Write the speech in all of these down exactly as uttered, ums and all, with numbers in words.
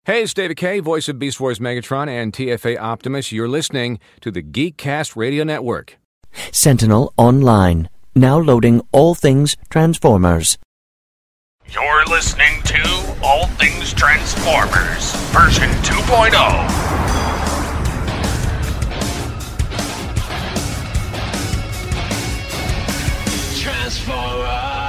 Hey, it's David K., voice of Beast Wars Megatron and T F A Optimus. You're listening to the Geekcast Radio Network. Sentinel Online. Now loading all things Transformers. You're listening to All Things Transformers, version two point oh. Transformers!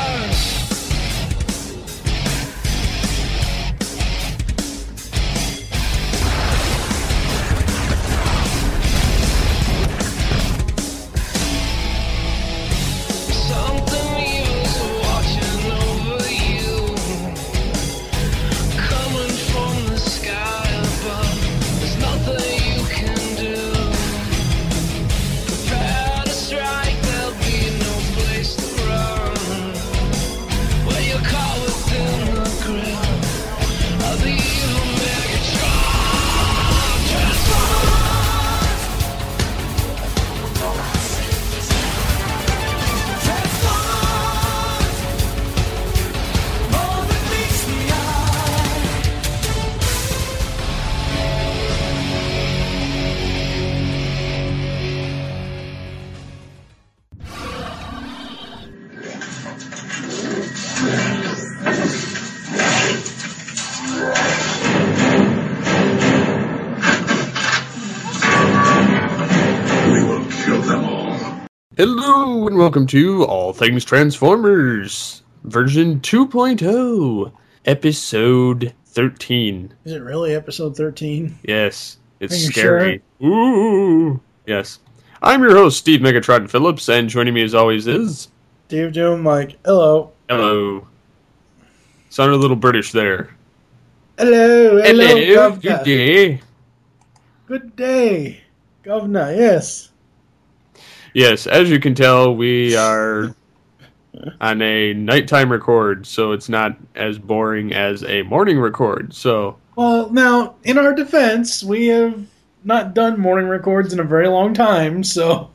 Hello and welcome to All Things Transformers, version two point oh, episode thirteen. Is it really episode thirteen? Yes, it's Are you scary. Sure? Ooh, yes. I'm your host, Steve Megatron Phillips, and joining me as always is... Dave Doom, Mike. Hello. Hello. Sounded a little British there. Hello, hello, Hello, governor. good day. Good day, governor, yes. Yes, as you can tell, we are on a nighttime record, so it's not as boring as a morning record, so... Well, now, in our defense, we have not done morning records in a very long time, so...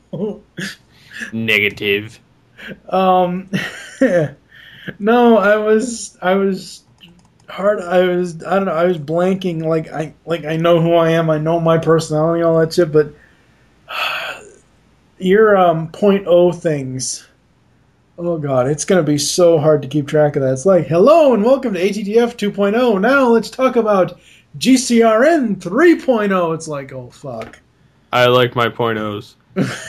Negative. um, no, I was, I was hard, I was, I don't know, I was blanking, like, I, like, I know who I am, I know my personality, all that shit, but... Your um, point oh things. Oh, God. It's going to be so hard to keep track of that. It's like, hello and welcome to A T T F two point oh. Now let's talk about G C R N three point oh. It's like, oh, fuck. I like my point ohs.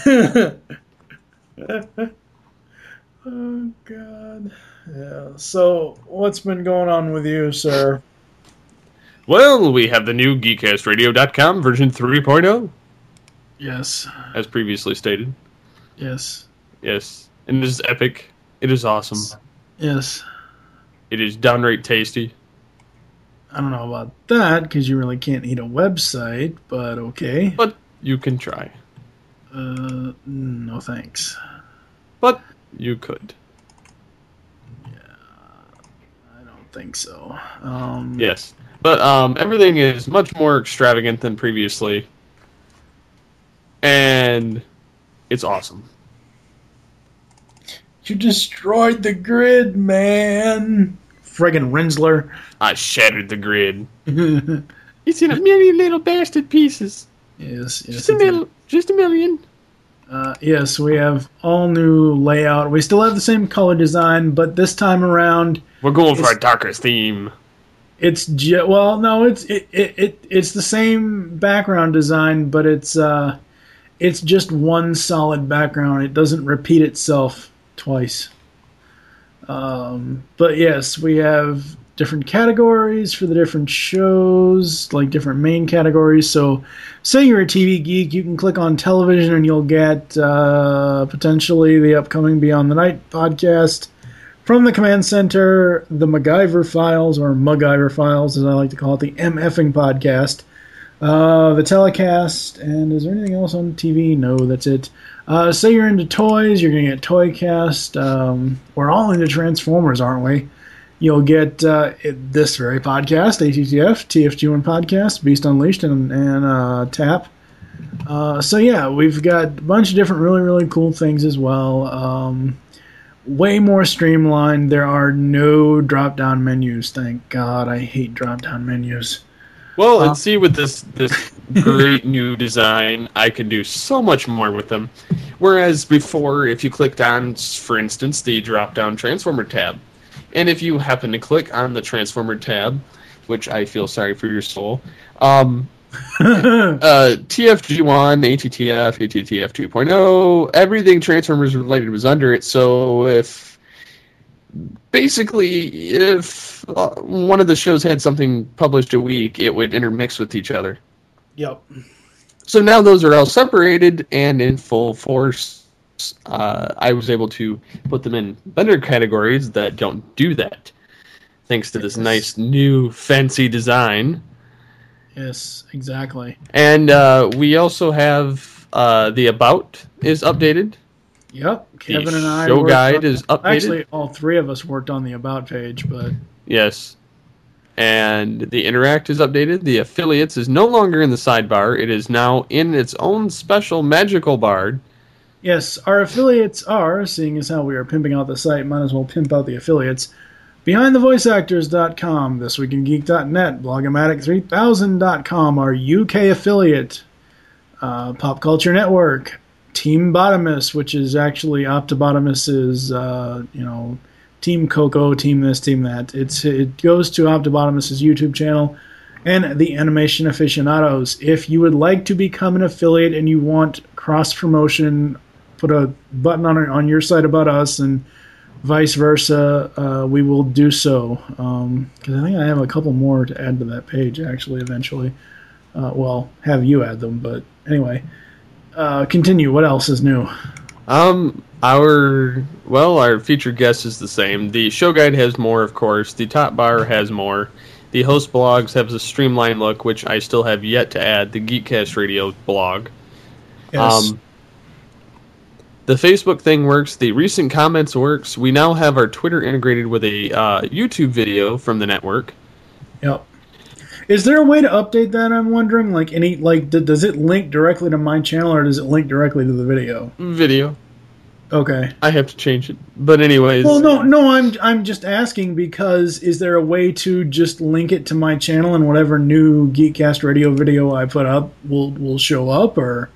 Oh, God. Yeah. So, what's been going on with you, sir? Well, we have the new Geekcast Radio dot com version three point oh. Yes. As previously stated. Yes. Yes. And it is epic. It is awesome. Yes. It is downright tasty. I don't know about that, because you really can't eat a website, but okay. But you can try. Uh, no thanks. But you could. Yeah, I don't think so. Um, yes. But um, everything is much more extravagant than previously. And it's awesome. You destroyed the grid, man. Friggin' Rinsler. I shattered the grid. It's in a million little bastard pieces. Yes, yes. Just a million. Just a million. Uh, yes, we have all new layout. We still have the same color design, but this time around, We're going for a darker theme. it's ju- well, no, it's it, it, it it's the same background design, but it's uh, it's just one solid background. It doesn't repeat itself twice. Um, but yes, we have different categories for the different shows, like different main categories. So, say you're a T V geek, you can click on television and you'll get uh, potentially the upcoming Beyond the Night podcast. From the Command Center, the MacGyver Files, or MacGyver Files as I like to call it, the MFing podcast. Uh, the telecast, and is there anything else on T V? No, that's it. Uh, say you're into toys, you're going to get Toycast. Um, we're all into Transformers, aren't we? You'll get uh, it, this very podcast, A T T F, T F G one Podcast, Beast Unleashed, and, and uh, Tap. Uh, so yeah, we've got a bunch of different really, really cool things as well. Um, way more streamlined. There are no drop-down menus. Thank God. I hate drop-down menus. Well, Uh, and see, with this this great new design, I can do so much more with them. Whereas before, if you clicked on, for instance, the drop-down Transformer tab, and if you happen to click on the Transformer tab, which I feel sorry for your soul, um, uh, T F G one, A T T F, A T T F two point oh, everything Transformers related was under it, so if basically, if uh, one of the shows had something published a week, it would intermix with each other. Yep. So now those are all separated and in full force. Uh, I was able to put them in vendor categories that don't do that, thanks to this nice new fancy design. Yes, exactly. And uh, we also have uh, the About is updated. Yep. Kevin the and I show worked guide on, is updated. Actually, all three of us worked on the About page, but Yes. And the Interact is updated. The Affiliates is no longer in the sidebar. It is now in its own special magical bar. yes, our affiliates are, seeing as how we are pimping out the site, might as well pimp out the affiliates. behind the voice actors dot com, this week in geek dot net, blogomatic three thousand dot com, our U K affiliate, uh, Pop Culture Network, Team Bottomus, which is actually Optibotomus's, uh, you know, Team Coco, Team this, Team that. It's It goes to Optibotomus's YouTube channel, and the Animation Aficionados. If you would like to become an affiliate and you want cross-promotion, put a button on on your site about us, and vice versa, uh, we will do so. Because um, I think I have a couple more to add to that page, actually, eventually. Uh, well, have you add them, but anyway. Uh, continue. What else is new? Um, our, well, our featured guest is the same. The show guide has more, of course. The top bar has more. The host blogs have a streamlined look, which I still have yet to add. The Geekcast Radio blog. Yes. Um, the Facebook thing works. The recent comments works. We now have our Twitter integrated with a uh, YouTube video from the network. Yep. Is there a way to update that? I'm wondering. Like any, like, d- does it link directly to my channel, or does it link directly to the video? Video. Okay. I have to change it. But anyways. Well, no, no. I'm, I'm just asking because is there a way to just link it to my channel, and whatever new Geekcast Radio video I put up will will show up, or?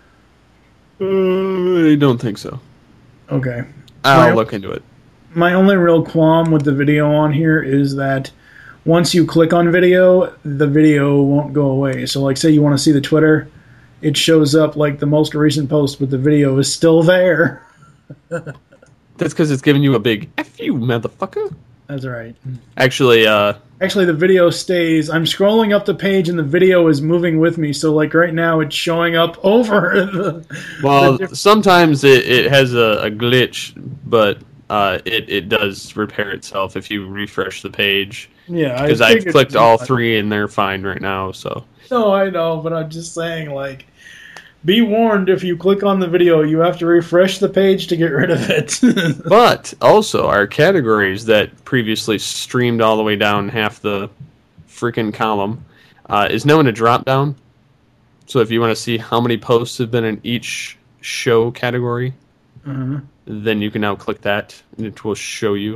Uh, I don't think so. Okay. I'll My- look into it. My only real qualm with the video on here is that once you click on video, the video won't go away. So, like, say you want to see the Twitter, it shows up like the most recent post, but the video is still there. That's because it's giving you a big F you, motherfucker. That's right. Actually, uh... Actually, the video stays. I'm scrolling up the page, and the video is moving with me. So, like, right now, it's showing up over the... Well, the diff- sometimes it, it has a, a glitch, but uh, it, it does repair itself if you refresh the page. yeah, Because I I've figured- clicked all three, and they're fine right now, so... No, I know, but I'm just saying, like, be warned, if you click on the video, you have to refresh the page to get rid of it. But also, our categories that previously streamed all the way down half the freaking column uh, is now in a drop-down. So if you want to see how many posts have been in each show category, uh-huh. then you can now click that, and it will show you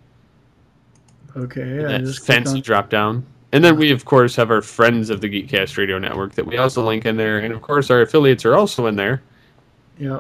Okay, I that just clicked fancy on- drop-down. And then we, of course, have our friends of the Geekcast Radio Network that we also link in there. And, of course, our affiliates are also in there. Yeah.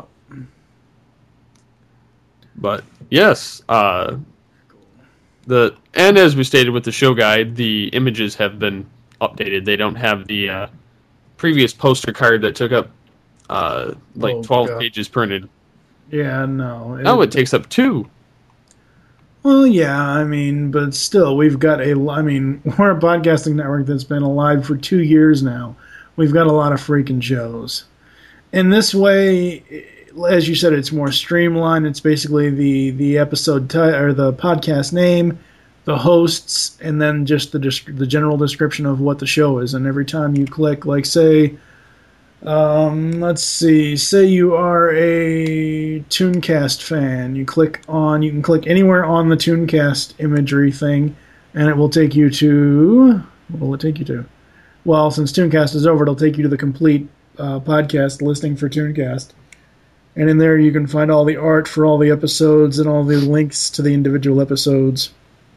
But, yes, uh, the and as we stated with the show guide, the images have been updated. They don't have the uh, previous poster card that took up uh, like Oh, twelve God. pages printed. Yeah, no. Now it takes up two. Well, yeah, I mean, but still, we've got a. I mean, we're a podcasting network that's been alive for two years now. We've got a lot of freaking shows. In this way, as you said, it's more streamlined. It's basically the the episode ti- or the podcast name, the hosts, and then just the desc- the general description of what the show is. And every time you click, like, say. Um, let's see. Say you are a Tooncast fan. You click on. You can click anywhere on the Tooncast imagery thing, and it will take you to. What will it take you to? Well, since Tooncast is over, it'll take you to the complete uh, podcast listing for Tooncast, And in there you can find all the art for all the episodes and all the links to the individual episodes.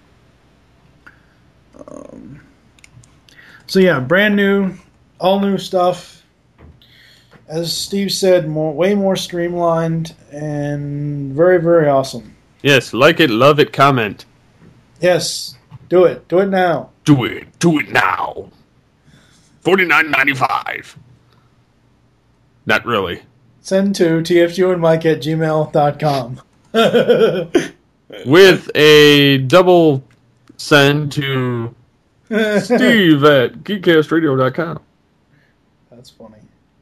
Um, so yeah, brand new, all new stuff. As Steve said, more, way more streamlined and very, very awesome. Yes, like it, love it, comment. Yes, do it. Do it now. Do it. Do it now. forty-nine ninety-five. Not really. Send to t f u and mike at gmail dot com. With a double send to Steve at geek cast radio dot com. That's funny.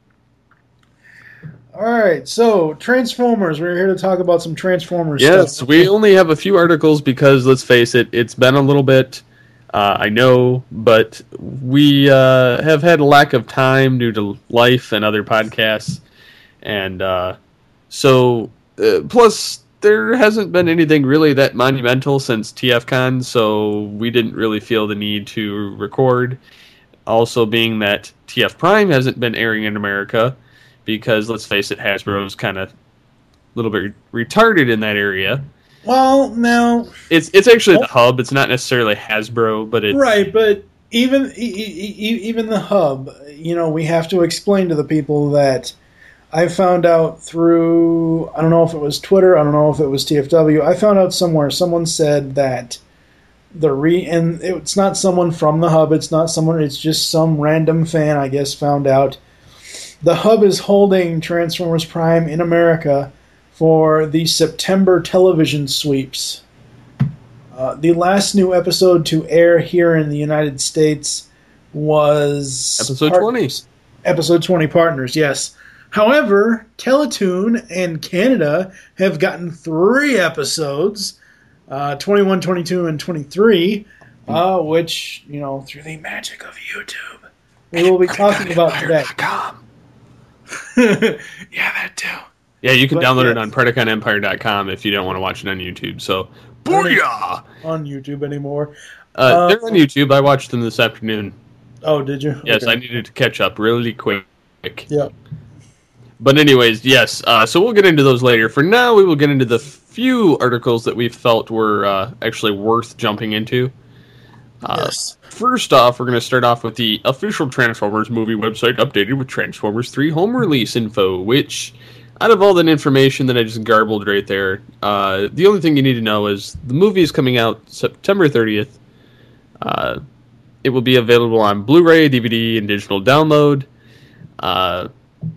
Alright, so Transformers. We're here to talk about some Transformers Yes, stuff. we only have a few articles because, let's face it, it's been a little bit, uh, I know, but we uh, have had a lack of time due to life and other podcasts. And uh, so, uh, plus, there hasn't been anything really that monumental since T F Con, so we didn't really feel the need to record. Also, being that T F Prime hasn't been airing in America, because, let's face it, Hasbro's kind of a little bit retarded in that area. Well, now... It's it's actually the hub. It's not necessarily Hasbro, but it's... Right, but even e- e- even the hub, you know, we have to explain to the people that I found out through, I don't know if it was Twitter, I don't know if it was T F W, I found out somewhere, someone said that the re... And it's not someone from the hub, it's not someone, it's just some random fan, I guess, found out the hub is holding Transformers Prime in America for the September television sweeps. Uh, the last new episode to air here in the United States was... Episode Part- twenty. Episode twenty, Partners, yes. However, Teletoon and Canada have gotten three episodes, uh, twenty-one, twenty-two, and twenty-three, uh, which, you know, through the magic of YouTube, we will be talking about today. Yeah, that too. Yeah, you can But, download yes. it on Predacon Empire dot com if you don't want to watch it on YouTube. So, Booyah! On YouTube anymore. uh, Uh, they're on YouTube. I watched them this afternoon. Oh, did you? Yes, Okay. I needed to catch up really quick. Yeah. But anyways, yes, uh, so we'll get into those later. For now, we will get into the few articles that we felt were uh, actually worth jumping into. Uh, Yes. First off, we're going to start off with the official Transformers movie website updated with Transformers three home release info, which, out of all that information that I just garbled right there, uh, the only thing you need to know is the movie is coming out September thirtieth. Uh, it will be available on Blu-ray, D V D, and digital download. Uh,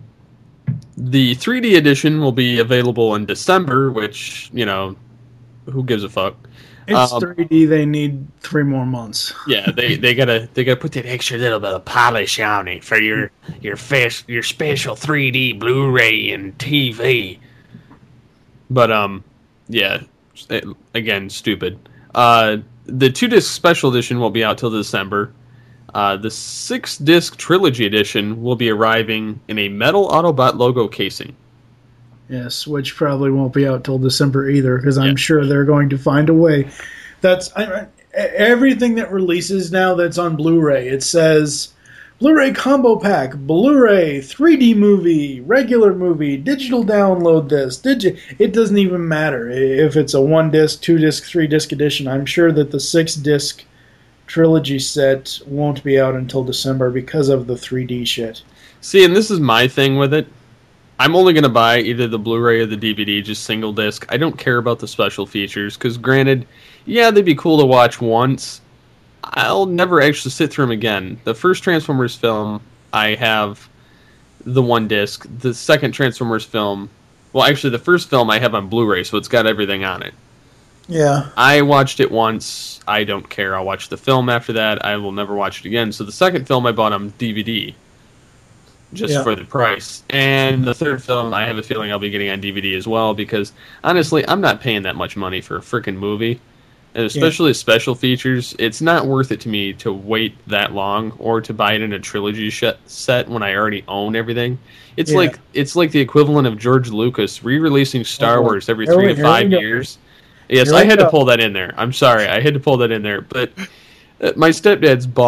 the three D edition will be available in December, which, you know, who gives a fuck? It's Um, three D. They need three more months. Yeah, they, they gotta they gotta put that Extra little bit of polish on it for your your face, your special three D Blu-ray and T V. But, um, yeah, it- again, stupid. Uh, the two-disc special edition won't be out till December. Uh, the six-disc trilogy edition will be arriving in a metal Autobot logo casing. Yes, which probably won't be out till December either, because I'm Yeah. sure they're going to find a way. That's I, I- everything that releases now that's on Blu-ray. It says Blu-ray combo pack, Blu-ray, three D movie, regular movie, digital download this. Digi- it doesn't even matter if it's a one-disc, two-disc, three-disc edition. I'm sure that the six-disc trilogy set won't be out until December because of the three D shit. See, and this is my thing with it. I'm only going to buy either the Blu-ray or the D V D, just single disc. I don't care about the special features, because granted, yeah, they'd be cool to watch once. I'll never actually sit through them again. The first Transformers film, I have the one disc. The second Transformers film, well, actually, the first film I have on Blu-ray, so it's got everything on it. Yeah. I watched it once. I don't care. I'll watch the film after that. I will never watch it again. So the second film I bought on D V D, just Yeah. for the price. And the third film, I have a feeling I'll be getting on D V D as well, because honestly, I'm not paying that much money for a freaking movie. And especially special features, it's not worth it to me to wait that long or to buy it in a trilogy sh- set when I already own everything. It's Yeah. like it's like the equivalent of George Lucas re-releasing Star Oh, Wars every here three we- to here we five go. years. Yes, Here I we had to go. pull that in there. I'm sorry, I had to pull that in there. But uh, my stepdad's bought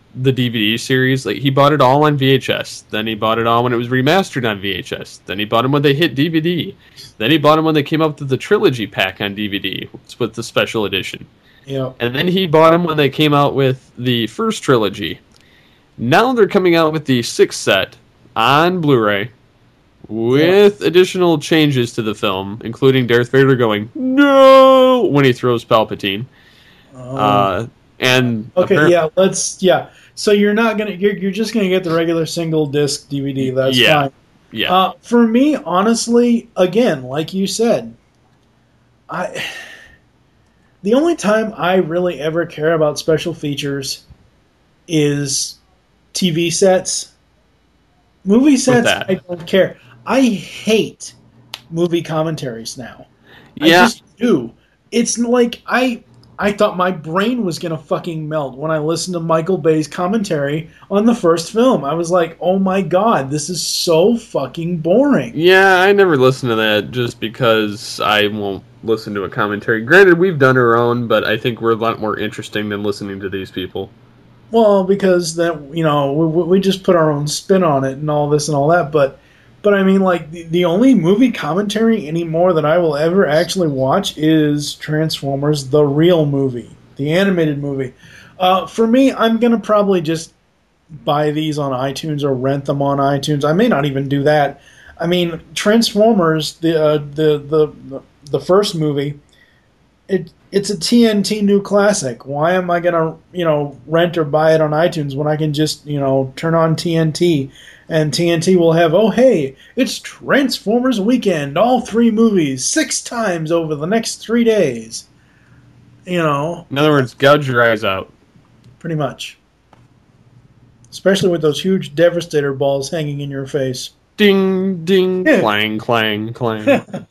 the D V D series. Like he bought it all on V H S. Then he bought it all when it was remastered on V H S. Then he bought them when they hit D V D. Then he bought them when they came up with the trilogy pack on D V D with the special edition. Yeah. And then he bought them when they came out with the first trilogy. Now they're coming out with the sixth set on Blu-ray with yeah. additional changes to the film, including Darth Vader going, "No!" when he throws Palpatine. Oh. Uh, and okay, apparently- yeah, let's, yeah. So you're not going to, you're, you're just going to get the regular single disc D V D. That's yeah. fine. Yeah. Uh, for me, honestly, again, like you said, I... The only time I really ever care about special features is T V sets. Movie sets, I don't care. I hate movie commentaries now. Yeah. I just do. It's like I I thought my brain was going to fucking melt when I listened to Michael Bay's commentary on the first film. I was like, oh my god, this is so fucking boring. Yeah, I never listened to that just because I won't listen to a commentary. Granted, we've done our own, but I think we're a lot more interesting than listening to these people. Well, because that, you know, we, we just put our own spin on it and all this and all that, but but I mean, like, the, the only movie commentary anymore that I will ever actually watch is Transformers, the real movie, the animated movie. Uh, for me, I'm going to probably just buy these on iTunes or rent them on iTunes. I may not even do that. I mean, Transformers, the uh, the, the the first movie, it it's a T N T new classic. Why am I going to, you know, rent or buy it on iTunes when I can just, you know, turn on T N T? And T N T will have, oh, hey, it's Transformers Weekend, all three movies, six times over the next three days. You know. In other words, gouge your eyes out. Pretty much. Especially with those huge Devastator balls hanging in your face. Ding, ding, Yeah. clang, clang, clang.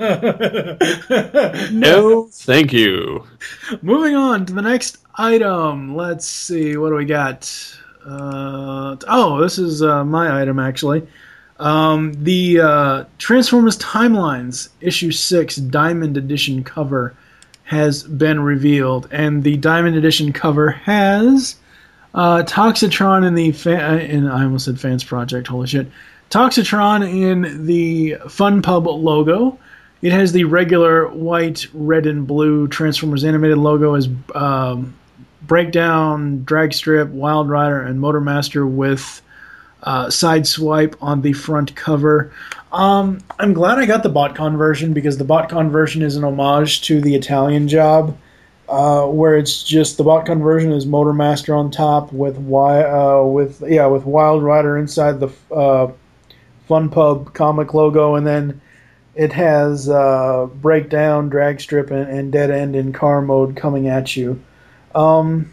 No, thank you. Moving on to the next item. Let's see, what do we got? Uh, oh, this is uh, my item, actually. Um, the uh, Transformers Timelines Issue six Diamond Edition cover has been revealed, and the Diamond Edition cover has uh, Toxitron in the... Fa- in, I almost said Fans Project, holy shit. Toxitron in the Fun Pub logo. It has the regular white, red, and blue Transformers animated logo as... Um, Breakdown, Dragstrip, Wild Rider, and Motormaster with uh, Sideswipe on the front cover. Um, I'm glad I got the BotCon version because the BotCon version is an homage to the Italian job, uh, where it's just the BotCon version is Motormaster on top with wi- uh, with yeah with Wild Rider inside the uh, Fun Pub comic logo, and then it has uh, Breakdown, Dragstrip, and, and Dead End in car mode coming at you. Um,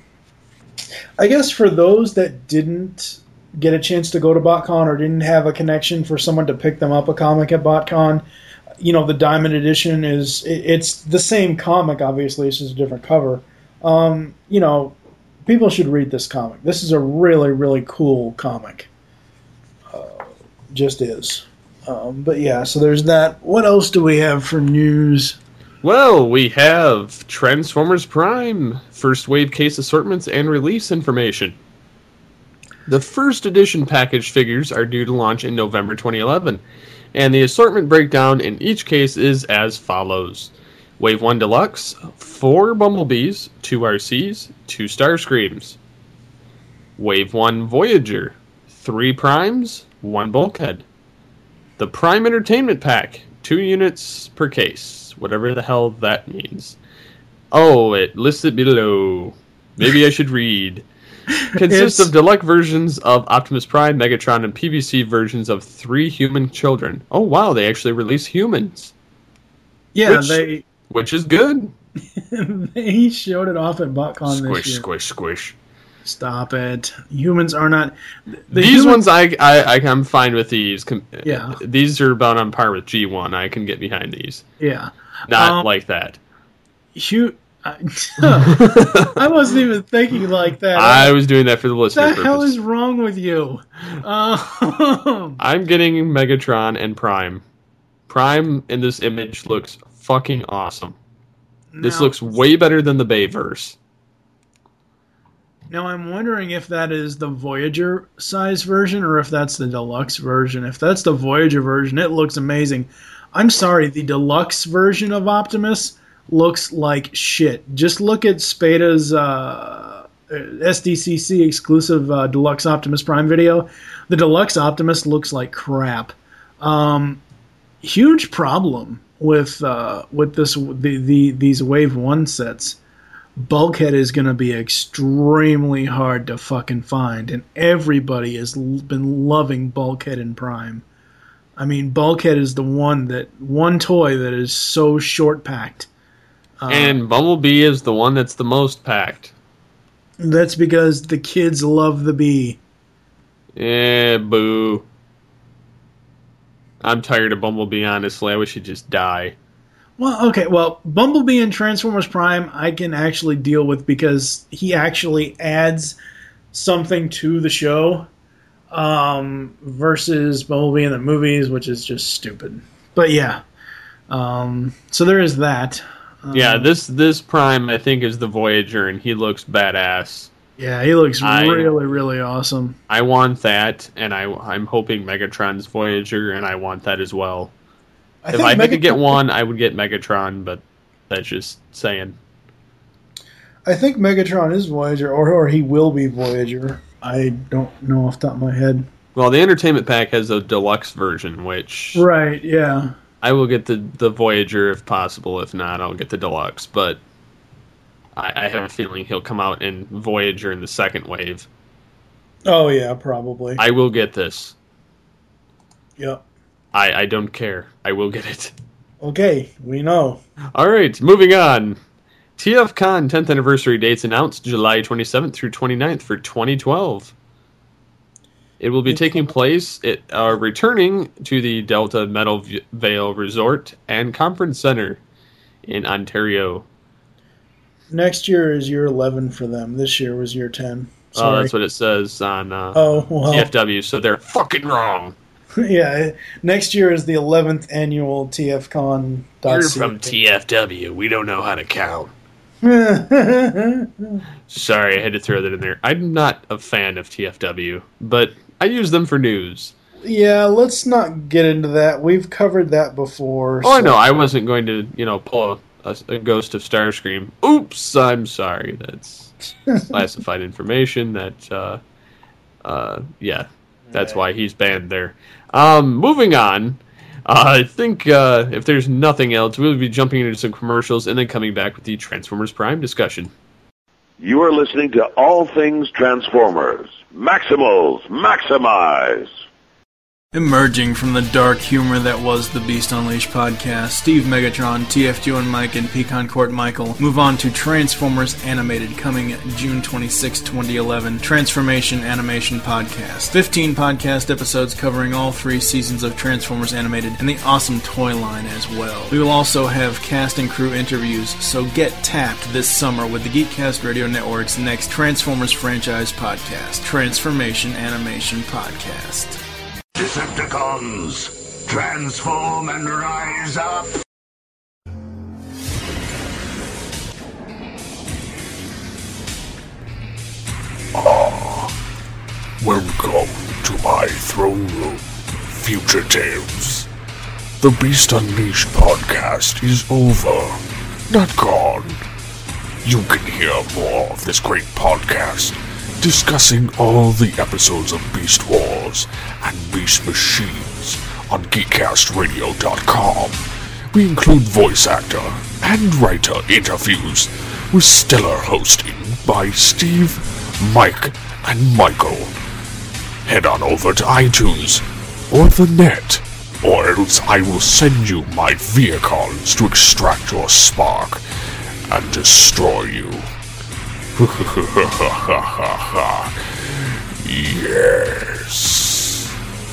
I guess for those that didn't get a chance to go to BotCon or didn't have a connection for someone to pick them up a comic at BotCon, you know, the Diamond Edition is, it, it's the same comic, obviously, it's just a different cover. Um, you know, people should read this comic. This is a really, really cool comic. Uh, just is. Um, but yeah, so there's that. What else do we have for news? Well, we have Transformers Prime, first wave case assortments and release information. The first edition package figures are due to launch in November twenty eleven, and the assortment breakdown in each case is as follows. Wave one Deluxe, four Bumblebees, two R Cs, two Starscreams. Wave one Voyager, three Primes, one Bulkhead. The Prime Entertainment Pack, two units per case. Whatever the hell that means. Oh, it lists it below. Maybe I should read. Consists of deluxe versions of Optimus Prime, Megatron, and P V C versions of three human children. Oh, wow, they actually release humans. Yeah, which, they... Which is good. They showed it off at BotCon Squish, this year. squish, squish. Stop it. Humans are not... The these humans, ones, I, I, I, I'm fine with these. Yeah. These are about on par with G one. I can get behind these. Yeah. Not um, like that. Hu- I, I wasn't even thinking like that. I was doing that for the listener What the purpose. hell is wrong with you? Um, I'm getting Megatron and Prime. Prime in this image looks fucking awesome. This now- looks way better than the Bayverse. Now, I'm wondering if that is the Voyager size version or if that's the deluxe version. If that's the Voyager version, it looks amazing. I'm sorry, the deluxe version of Optimus looks like shit. Just look at Spada's uh, S D C C exclusive uh, deluxe Optimus Prime video. The deluxe Optimus looks like crap. Um, huge problem with uh, with this the, the these Wave One sets. Bulkhead is going to be extremely hard to fucking find, and everybody has l- been loving Bulkhead in Prime. I mean, Bulkhead is the one that one toy that is so short packed, uh, and Bumblebee is the one that's the most packed. That's because the kids love the bee. Eh, boo. I'm tired of Bumblebee, honestly. I wish he'd just die. Well, okay, well, Bumblebee in Transformers Prime I can actually deal with because he actually adds something to the show um, versus Bumblebee in the movies, which is just stupid. But yeah, um, so there is that. Um, yeah, this this Prime, I think, is the Voyager, and he looks badass. Yeah, he looks I, really, really awesome. I want that, and I, I'm hoping Megatron's Voyager, and I want that as well. I if think I Megatron, had to get one, I would get Megatron, but that's just saying. I think Megatron is Voyager, or, or he will be Voyager. I don't know off the top of my head. Well, the Entertainment Pack has a deluxe version, which... Right, yeah. I will get the, the Voyager if possible. If not, I'll get the deluxe. But I, I have a feeling he'll come out in Voyager in the second wave. Oh, yeah, probably. I will get this. Yep. I, I don't care. I will get it. Okay, we know. All right, moving on. T F Con tenth anniversary dates announced July twenty-seventh through twenty-ninth for twenty twelve. It will be taking place, it, uh, returning to the Delta Metal Vale Resort and Conference Center in Ontario. Next year is year eleven for them. This year was year ten. Sorry. Oh, that's what it says on uh, oh, well. T F W, so they're fucking wrong. Yeah, next year is the eleventh annual T F Con. You're from T F W. We don't know how to count. Sorry, I had to throw that in there. I'm not a fan of T F W, but I use them for news. Yeah, let's not get into that. We've covered that before. Oh, so. I know. I wasn't going to, you know, pull a, a, a Ghost of Starscream. Oops, I'm sorry. That's classified information. That, uh, uh, yeah, that's why he's banned there. Um, moving on, uh, I think uh, if there's nothing else, we'll be jumping into some commercials and then coming back with the Transformers Prime discussion. You are listening to All Things Transformers. Maximals, maximize! Emerging from the dark humor that was the Beast Unleashed podcast, Steve Megatron, T F two and Mike, and Pecan Court Michael move on to Transformers Animated, coming June twenty-sixth, twenty eleven, Transformation Animation Podcast. fifteen podcast episodes covering all three seasons of Transformers Animated and the awesome toy line as well. We will also have cast and crew interviews, so get tapped this summer with the Geekcast Radio Network's next Transformers franchise podcast, Transformation Animation Podcast. Decepticons, transform and rise up! Ah, welcome to my throne room, Future Tales. The Beast Unleashed podcast is over, not gone. You can hear more of this great podcast discussing all the episodes of Beast Wars and Beast Machines on geekcast radio dot com. We include voice actor and writer interviews with stellar hosting by Steve, Mike, and Michael. Head on over to iTunes or the net, or else I will send you my vehicles to extract your spark and destroy you. Yes.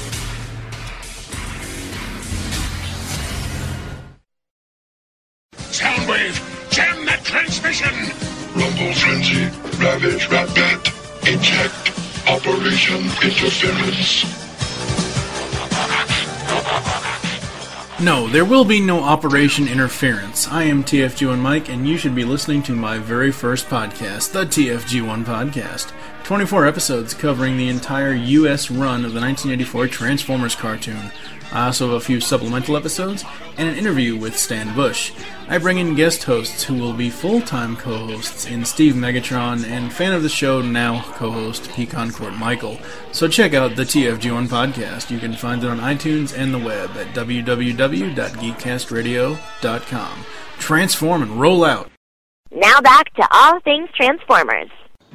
Soundwave, jam that transmission! Rumble Frenzy, Ravage, Rat-Bat, Eject, Operation Interference. No, there will be no Operation Interference. I am T F G one Mike, and you should be listening to my very first podcast, the T F G one Podcast. twenty-four episodes covering the entire U S run of the nineteen eighty-four Transformers cartoon. I also have a few supplemental episodes and an interview with Stan Bush. I bring in guest hosts who will be full-time co-hosts in Steve Megatron and fan of the show now co-host Pecan Court Michael. So check out the T F G one Podcast. You can find it on iTunes and the web at w w w dot geekcast radio dot com. Transform and roll out. Now back to All Things Transformers.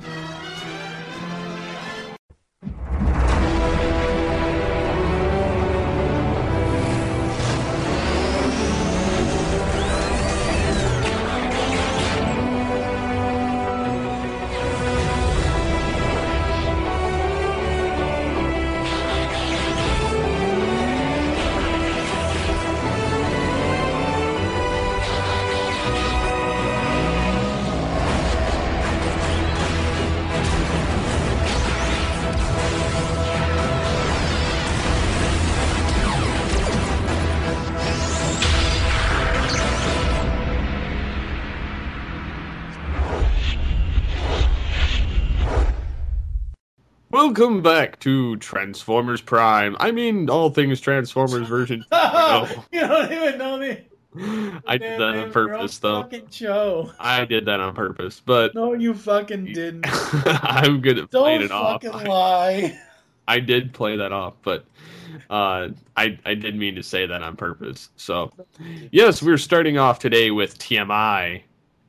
Welcome back to Transformers Prime. I mean, all things Transformers version two point oh. You don't even know the... I did that on purpose, though. Fucking show. I did that on purpose, but... No, you fucking didn't. I'm good at playing it off. Don't fucking lie. I, I did play that off, but uh, I, I did mean to say that on purpose. So, yes, we're starting off today with T M I.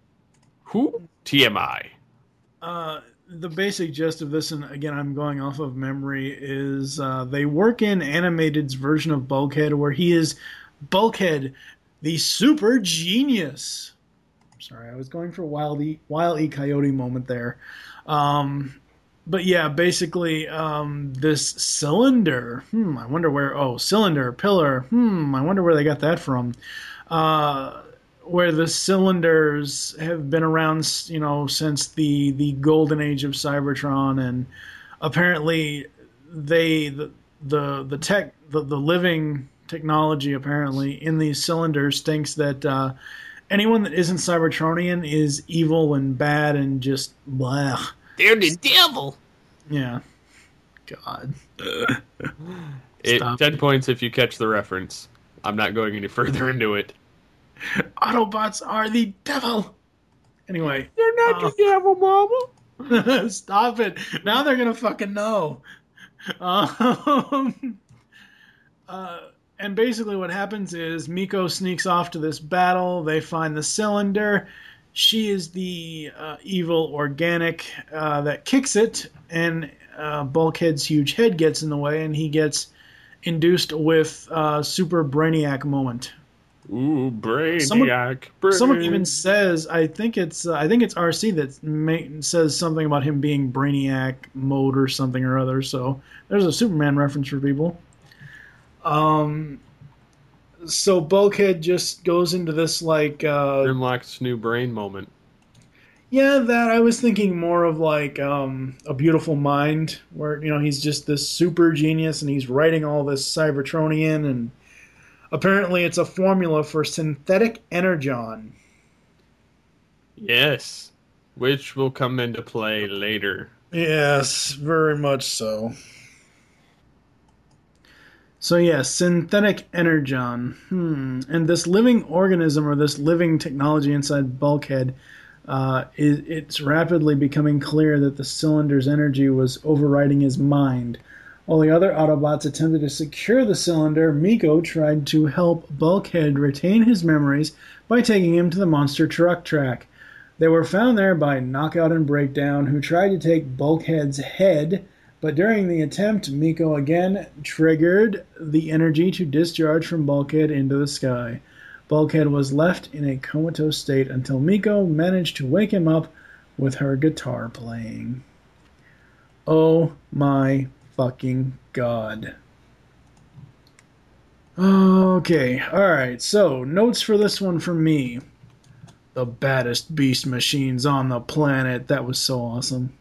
Who? T M I. Uh... The basic gist of this, and again, I'm going off of memory, is uh, they work in Animated's version of Bulkhead where he is Bulkhead, the super genius. Sorry, I was going for a Wild E, Wild E. Coyote moment there. Um, but yeah, basically, um, this cylinder, hmm, I wonder where, oh, cylinder, pillar, hmm, I wonder where they got that from. Uh... where the cylinders have been around, you know, since the, the golden age of Cybertron, and apparently they the the the tech the, the living technology apparently in these cylinders thinks that uh, anyone that isn't Cybertronian is evil and bad and just blah. They're the devil. Yeah. God. it, ten points if you catch the reference. I'm not going any further into it. Autobots are the devil. Anyway, they're not uh, the devil, Mama. Stop it! Now they're gonna fucking know. Um, uh, and basically, what happens is Miko sneaks off to this battle. They find the cylinder. She is the uh, evil organic uh, that kicks it, and uh, Bulkhead's huge head gets in the way, and he gets induced with uh, Super Brainiac moment. Ooh, Brainiac! Someone, Brain. someone even says, I think it's, uh, I think it's R C that ma- says something about him being Brainiac mode or something or other. So there's a Superman reference for people. Um, so Bulkhead just goes into this like uh, Grimlock's new brain moment. Yeah, that I was thinking more of like um, A Beautiful Mind, where you know he's just this super genius and he's writing all this Cybertronian and. Apparently, it's a formula for synthetic energon. Yes, which will come into play later. Yes, very much so. So, yes, synthetic energon. Hmm. And this living organism or this living technology inside Bulkhead, uh, is, it's rapidly becoming clear that the cylinder's energy was overriding his mind. While the other Autobots attempted to secure the cylinder, Miko tried to help Bulkhead retain his memories by taking him to the monster truck track. They were found there by Knockout and Breakdown, who tried to take Bulkhead's head, but during the attempt, Miko again triggered the energy to discharge from Bulkhead into the sky. Bulkhead was left in a comatose state until Miko managed to wake him up with her guitar playing. Oh my fucking god. Okay, alright, so notes for this one from me. The baddest beast machines on the planet. That was so awesome.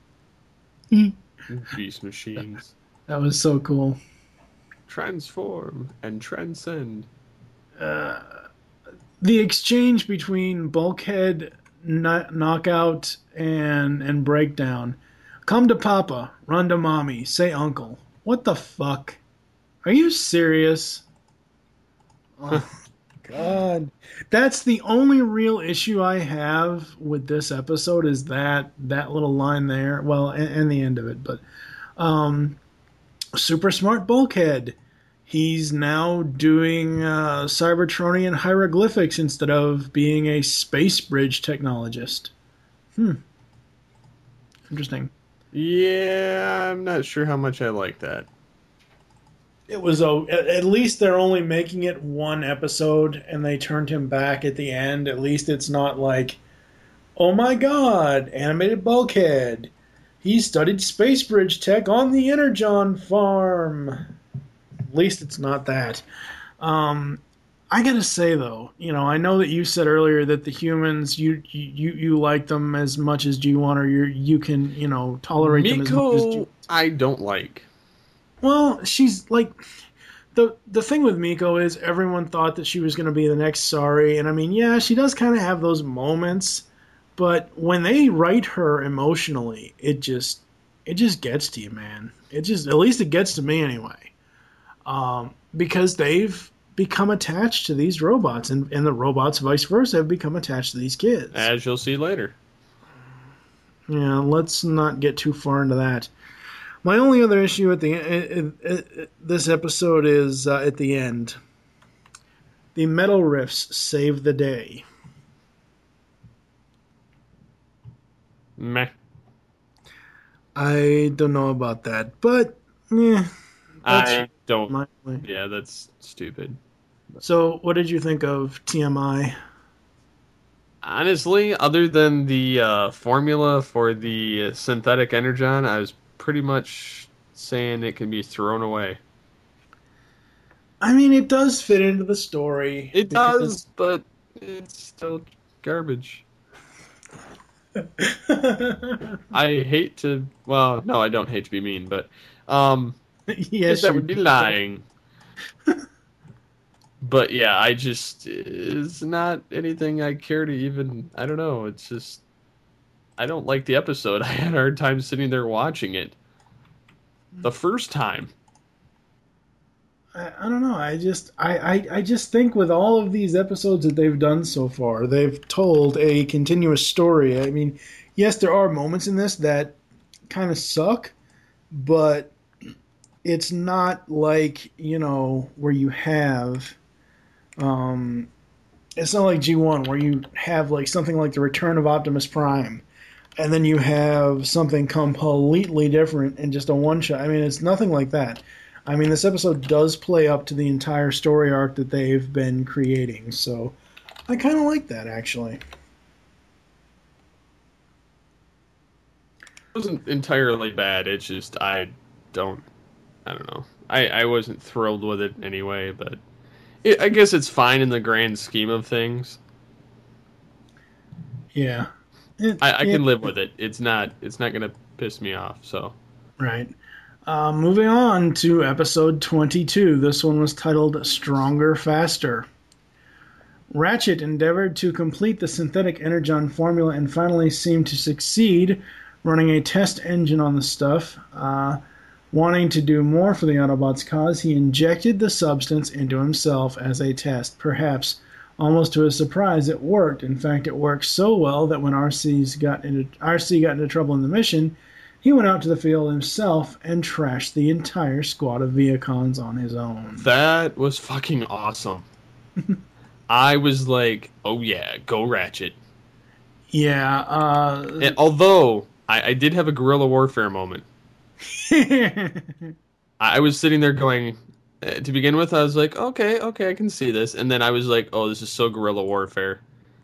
Beast machines. That was so cool. Transform and transcend. uh, the exchange between Bulkhead, kn- Knockout, and and Breakdown. Come to Papa, run to Mommy, say Uncle. What the fuck? Are you serious? Oh, God. That's the only real issue I have with this episode is that that little line there. Well, and, and the end of it. But um, super smart Bulkhead. He's now doing uh, Cybertronian hieroglyphics instead of being a space bridge technologist. Hmm. Interesting. Yeah, I'm not sure how much I like that. It was a, at least they're only making it one episode, and they turned him back at the end. At least it's not like, oh my god, animated Bulkhead. He studied space bridge tech on the Energon farm. At least it's not that. Um, I gotta say though, you know, I know that you said earlier that the humans, you you you like them as much as G one, or you you can you know tolerate Miko, them as much as G one. I don't like. Well, she's like the the thing with Miko is everyone thought that she was going to be the next Sari, and I mean, yeah, she does kind of have those moments, but when they write her emotionally, it just it just gets to you, man. It just at least it gets to me anyway, um, because they've become attached to these robots, and and the robots, vice versa, have become attached to these kids. As you'll see later. Yeah, let's not get too far into that. My only other issue at the uh, uh, uh, this episode is uh, at the end. The metal riffs save the day. Meh. I don't know about that, but eh, I don't. my- Yeah, that's stupid. So, what did you think of T M I? Honestly, other than the uh, formula for the synthetic energon, I was pretty much saying it can be thrown away. I mean, it does fit into the story. It because- does, but it's still garbage. I hate to... Well, no, I don't hate to be mean, but... Um, yes, that you would be do. lying. But yeah, I just... It's not anything I care to even... I don't know, it's just... I don't like the episode. I had a hard time sitting there watching it. The first time. I, I don't know. I just I, I, I just think with all of these episodes that they've done so far, they've told a continuous story. I mean, yes, there are moments in this that kind of suck, but it's not like, you know, where you have um it's not like G one where you have like something like the Return of Optimus Prime, and then you have something completely different in just a one shot. I mean, it's nothing like that. I mean, this episode does play up to the entire story arc that they've been creating, so I kind of like that, actually. It wasn't entirely bad. It's just I don't... I don't know. I, I wasn't thrilled with it anyway, but... It, I guess it's fine in the grand scheme of things. Yeah. It, I, I it, can live with it. It's not It's not going to piss me off, so... Right. Uh, moving on to episode twenty-two. This one was titled Stronger, Faster. Ratchet endeavored to complete the synthetic energon formula and finally seemed to succeed, running a test engine on the stuff. Uh, wanting to do more for the Autobots' cause, he injected the substance into himself as a test. Perhaps, almost to his surprise, it worked. In fact, it worked so well that when R C's got into, R C got into trouble in the mission, he went out to the field himself and trashed the entire squad of Viacons on his own. That was fucking awesome. I was like, oh yeah, go Ratchet. Yeah, uh... And although, I, I did have a guerrilla warfare moment. I was sitting there going, uh, to begin with, I was like, okay, okay, I can see this. And then I was like, oh, this is so guerrilla warfare.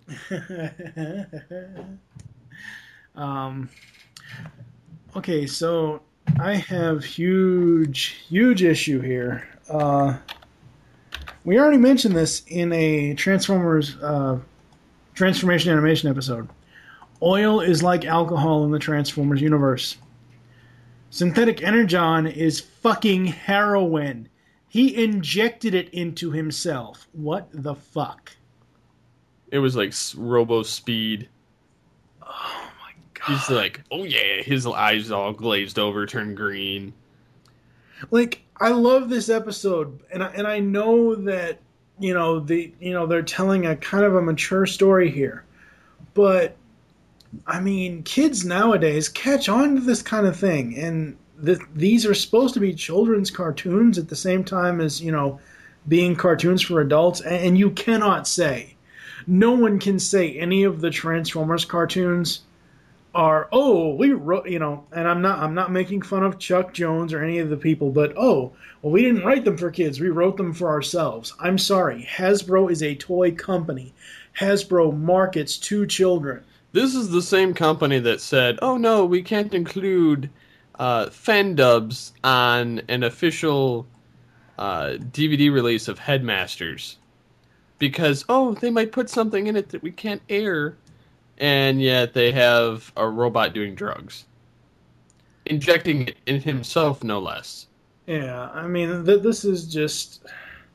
um... Okay, so I have huge, huge issue here. Uh, we already mentioned this in a Transformers uh, Transformation Animation episode. Oil is like alcohol in the Transformers universe. Synthetic Energon is fucking heroin. He injected it into himself. What the fuck? It was like Robo Speed. Oh my god. He's like, oh yeah, his eyes all glazed over, turned green. Like, I love this episode, and I, and I know that, you know, the you know they're telling a kind of a mature story here, but I mean, kids nowadays catch on to this kind of thing, and the, these are supposed to be children's cartoons at the same time as, you know, being cartoons for adults, and, and you cannot say, no one can say any of the Transformers cartoons are, oh, we wrote, you know, and I'm not I'm not making fun of Chuck Jones or any of the people, but oh, well, we didn't write them for kids, we wrote them for ourselves. I'm sorry, Hasbro is a toy company. Hasbro markets to children. This is the same company that said, oh no, we can't include uh, fan dubs on an official uh, D V D release of Headmasters. Because, oh, they might put something in it that we can't air. And yet they have a robot doing drugs. Injecting it in himself, no less. Yeah, I mean, th- this is just...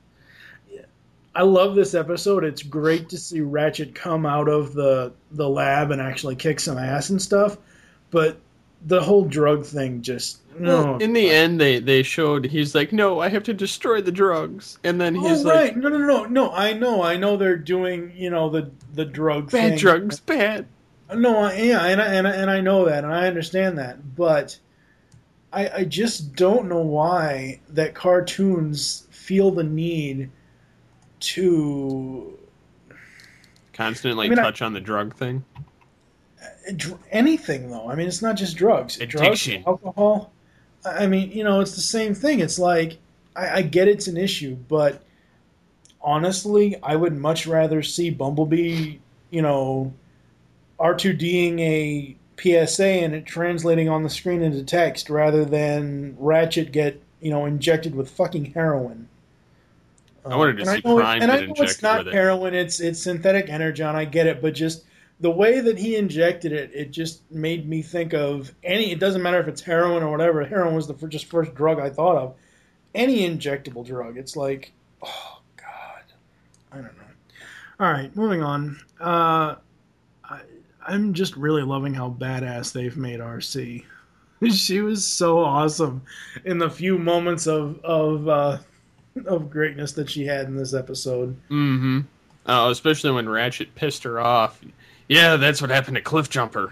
I love this episode. It's great to see Ratchet come out of the, the lab and actually kick some ass and stuff. But the whole drug thing just... Well, no. in the end, they, they showed, he's like, no, I have to destroy the drugs. And then he's oh, right. like... No, no, no, no. I know. I know they're doing, you know, the, the drug bad thing. drugs, bad. No, I, yeah, and I, and, I, and I know that, and I understand that. But I, I just don't know why that cartoons feel the need to... Constantly I mean, touch I, on the drug thing? Anything, though. I mean, it's not just drugs. Addiction. Drugs, alcohol. I mean, you know, it's the same thing. It's like, I, I get it's an issue, but honestly, I would much rather see Bumblebee, you know, R two D-ing a P S A and it translating on the screen into text rather than Ratchet get, you know, injected with fucking heroin. I wanted to uh, see know, Prime and get I know injected it's not with heroin, it's it's synthetic energon, I get it, but just the way that he injected it, it just made me think of any, it doesn't matter if it's heroin or whatever, heroin was the first, just first drug I thought of, any injectable drug, it's like, oh god, I don't know. Alright, moving on. Uh, I, I'm just really loving how badass they've made R C. She was so awesome in the few moments of, of, uh, of greatness that she had in this episode. Mm-hmm. Oh, especially when Ratchet pissed her off. Yeah, that's what happened to Cliffjumper.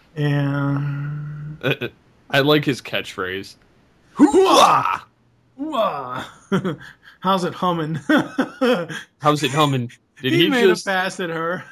Yeah. I like his catchphrase. Hoo-ah! Hoo-ah! How's it humming? How's it humming? Did he, he made just... a pass at her.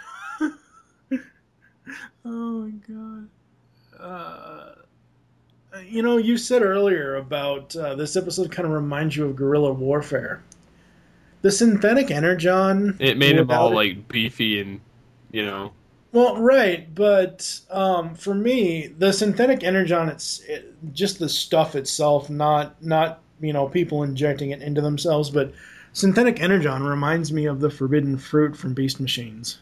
Oh my god. Uh, you know, you said earlier about uh, this episode kind of reminds you of guerrilla warfare. The synthetic energon... It made him all, it, like, beefy and, you know... Well, right, but um, for me, the synthetic energon, it's it, just the stuff itself, not, not, you know, people injecting it into themselves, but synthetic energon reminds me of the forbidden fruit from Beast Machines.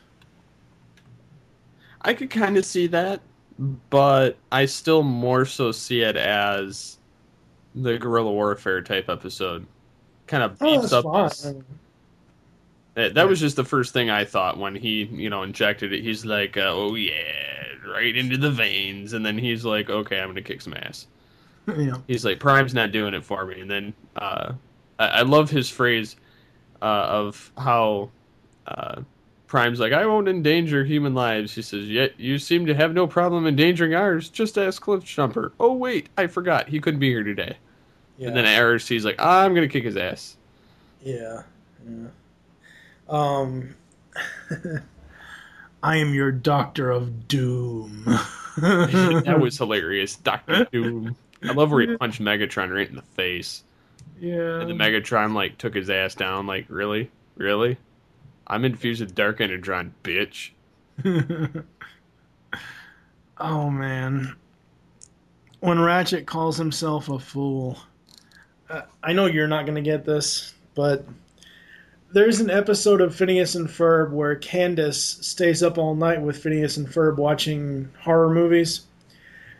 I could kind of see that, but I still more so see it as the guerrilla warfare type episode. Kind of beefs oh, up that's this. fine. That, that was just the first thing I thought when he, you know, injected it. He's like, uh, oh yeah, right into the veins. And then he's like, okay, I'm going to kick some ass. Yeah. He's like, Prime's not doing it for me. And then uh, I, I love his phrase uh, of how uh, Prime's like, I won't endanger human lives. He says, yet you seem to have no problem endangering ours. Just ask Cliffjumper. Oh, wait, I forgot. He couldn't be here today. Yeah. And then R C's like, I'm going to kick his ass. Yeah. Yeah. Um, I am your Doctor of Doom. That was hilarious. Doctor Doom. I love where he punched Megatron right in the face. Yeah. And the Megatron, like, took his ass down. Like, really? Really? I'm infused with Dark Energon, bitch. Oh, man. When Ratchet calls himself a fool, uh, I know you're not going to get this, but there's an episode of Phineas and Ferb where Candace stays up all night with Phineas and Ferb watching horror movies.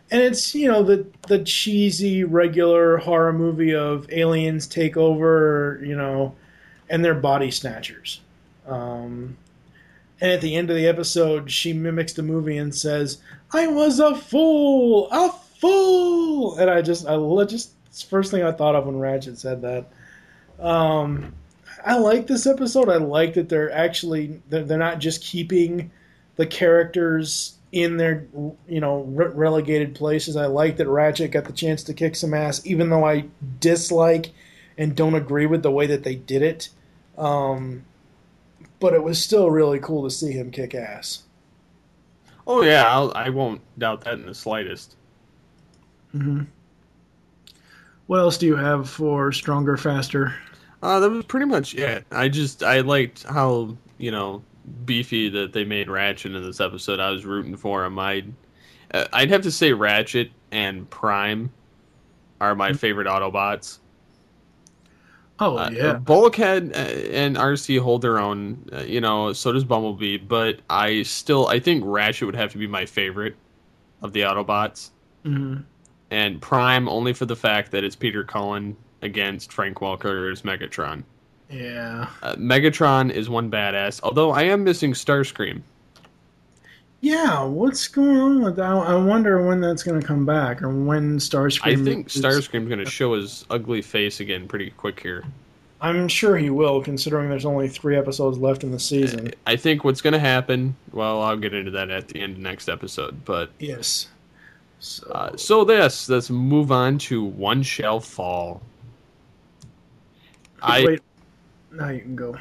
And it's, you know, the the cheesy regular horror movie of aliens take over, you know, and they're body snatchers. Um, and at the end of the episode, she mimics the movie and says, "I was a fool, a fool," and I just, I just, it's the first thing I thought of when Ratchet said that. Um, I like this episode. I like that they're actually, they're, they're not just keeping the characters in their, you know, re- relegated places. I like that Ratchet got the chance to kick some ass, even though I dislike and don't agree with the way that they did it. Um, but it was still really cool to see him kick ass. Oh yeah, I'll, I won't doubt that in the slightest. Mm-hmm. What else do you have for Stronger, Faster? Uh, that was pretty much it. I just, I liked how, you know, beefy that they made Ratchet in this episode. I was rooting for him. I'd, uh, I'd have to say Ratchet and Prime are my favorite Autobots. Oh, uh, yeah. Bulkhead and R C hold their own, uh, you know, so does Bumblebee, but I still, I think Ratchet would have to be my favorite of the Autobots. Mm-hmm. And Prime only for the fact that it's Peter Cullen against Frank Welker's Megatron. Yeah. Uh, Megatron is one badass, although I am missing Starscream. Yeah, what's going on with that? I wonder when that's going to come back, or when Starscream... I think is... Starscream's going to show his ugly face again pretty quick here. I'm sure he will, considering there's only three episodes left in the season. I think what's going to happen, well, I'll get into that at the end of next episode, but... Yes. So, uh, so this, let's move on to One Shall Fall. I... Wait. Now you can go.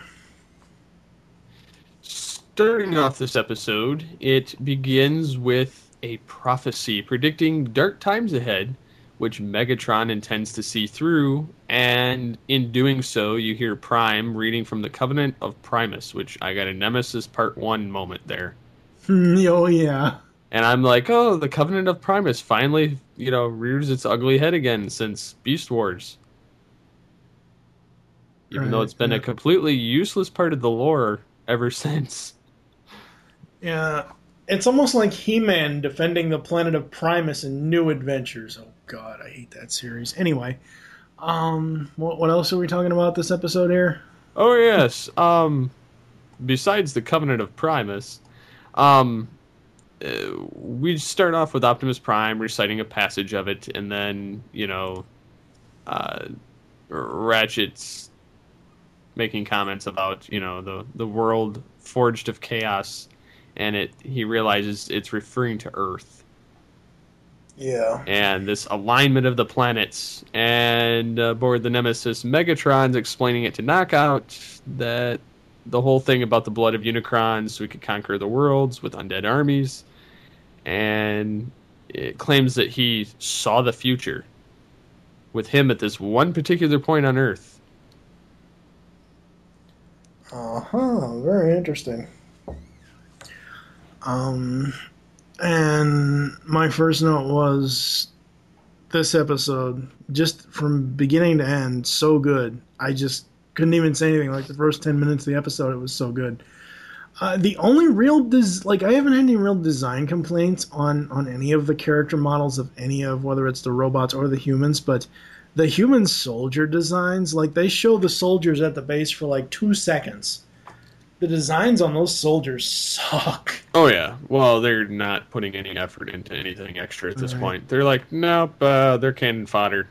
Starting off this episode, it begins with a prophecy predicting dark times ahead, which Megatron intends to see through, and in doing so, you hear Prime reading from the Covenant of Primus, which I got a Nemesis Part one moment there. Oh, yeah. And I'm like, oh, the Covenant of Primus finally, you know, rears its ugly head again since Beast Wars. Even right, though it's been yeah. a completely useless part of the lore ever since. Yeah, it's almost like He-Man defending the planet of Primus in New Adventures. Oh God, I hate that series. Anyway, um, what what else are we talking about this episode here? Oh yes, um, besides the Covenant of Primus, um, uh, we start off with Optimus Prime reciting a passage of it, and then you know, uh, Ratchet's making comments about you know the the world forged of chaos. And it he realizes it's referring to Earth. Yeah. And this alignment of the planets. And uh, aboard the Nemesis, Megatron's explaining it to Knockout that the whole thing about the blood of Unicrons, so we could conquer the worlds with undead armies. And it claims that he saw the future with him at this one particular point on Earth. Uh-huh. Very interesting. Um, and my first note was this episode, just from beginning to end, so good. I just couldn't even say anything. Like the first ten minutes of the episode, it was so good. Uh, the only real, des- like I haven't had any real design complaints on, on any of the character models of any of, whether it's the robots or the humans, but the human soldier designs, like they show the soldiers at the base for like two seconds. The designs on those soldiers suck. Oh, yeah. Well, they're not putting any effort into anything extra at this Right. point. They're like, nope, uh, they're cannon fodder.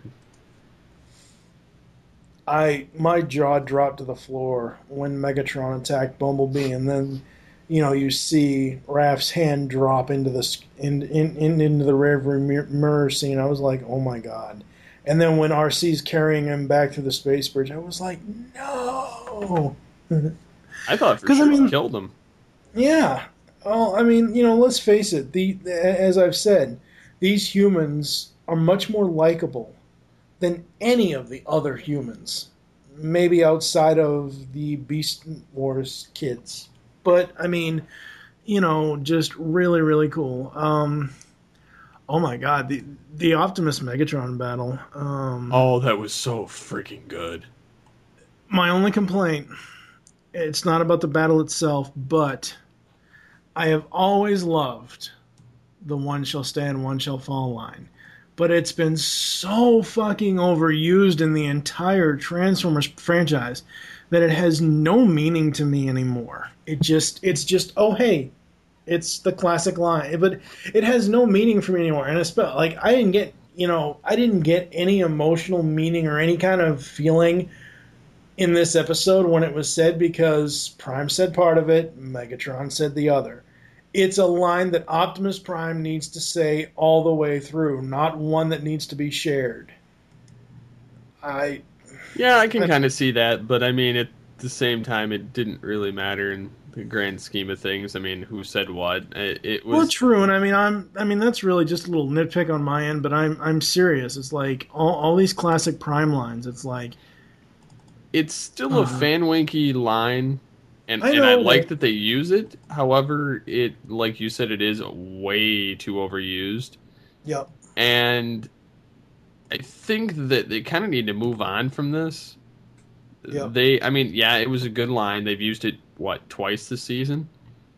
I my jaw dropped to the floor when Megatron attacked Bumblebee, and then, you know, you see Raph's hand drop into the sc- in, in, in into the rearview mir- mirror scene. I was like, oh my god! And then when R C's carrying him back through the space bridge, I was like, no. I thought for 'Cause, I sure mean- he killed him. Yeah. Well, I mean, you know, let's face it. The as I've said, these humans are much more likable than any of the other humans. Maybe outside of the Beast Wars kids. But, I mean, you know, just really, really cool. Um, oh my god, the the Optimus Megatron battle. Um, Oh, that was so freaking good. My only complaint, it's not about the battle itself, but I have always loved the one shall stand, one shall fall line. But it's been so fucking overused in the entire Transformers franchise that it has no meaning to me anymore. It just, it's just, oh hey, it's the classic line, but it has no meaning for me anymore. And it's like I didn't get, you know, I didn't get any emotional meaning or any kind of feeling in this episode when it was said because Prime said part of it, Megatron said the other. It's a line that Optimus Prime needs to say all the way through, not one that needs to be shared. I yeah, I can kind of see that, but I mean, at the same time, it didn't really matter in the grand scheme of things. I mean, who said what? It, it was well, true, and I mean, I'm, I mean, that's really just a little nitpick on my end, but I'm, I'm serious. It's like all, all these classic Prime lines. It's like it's still uh, a fan-wanky line. And I and know, I like but- that they use it. However, it like you said, it is way too overused. Yep. And I think that they kind of need to move on from this. Yep. They, I mean, yeah, it was a good line. They've used it what twice this season.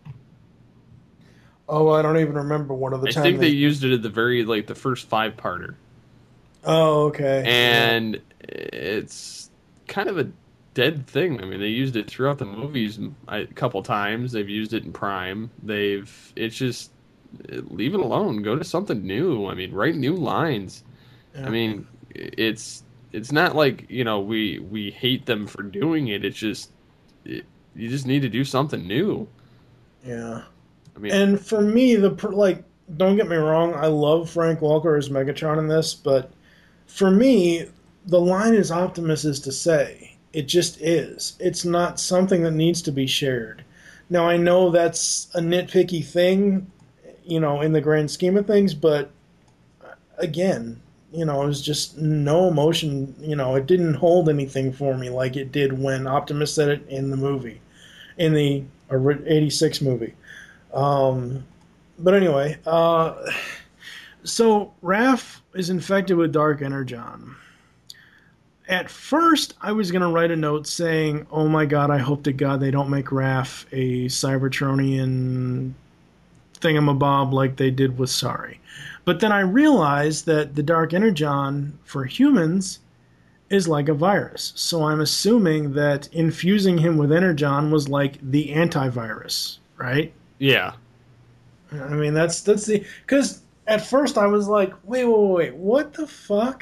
Oh, I don't even remember one of the I times. think they used it at the very like the first five parter. Oh, okay. And yeah. It's kind of a dead thing. I mean, they used it throughout the movies a couple times. They've used it in Prime. They've it's just leave it alone. Go to something new. I mean, write new lines. Yeah. I mean, it's it's not like, you know, we we hate them for doing it. It's just it, you just need to do something new. Yeah. I mean, and for me, the like, don't get me wrong, I love Frank Welker as Megatron in this, but for me, the line is Optimus is to say. It just is. It's not something that needs to be shared. Now, I know that's a nitpicky thing, you know, in the grand scheme of things, but again, you know, it was just no emotion. You know, it didn't hold anything for me like it did when Optimus said it in the movie, in the eighty-six movie. Um, but anyway, uh, so Raph is infected with Dark Energon. At first, I was going to write a note saying, oh my god, I hope to god they don't make Raph a Cybertronian thingamabob like they did with Sorry. But then I realized that the Dark Energon for humans is like a virus. So I'm assuming that infusing him with Energon was like the antivirus, right? Yeah. I mean, that's, that's the... Because at first I was like, wait, wait, wait, what the fuck?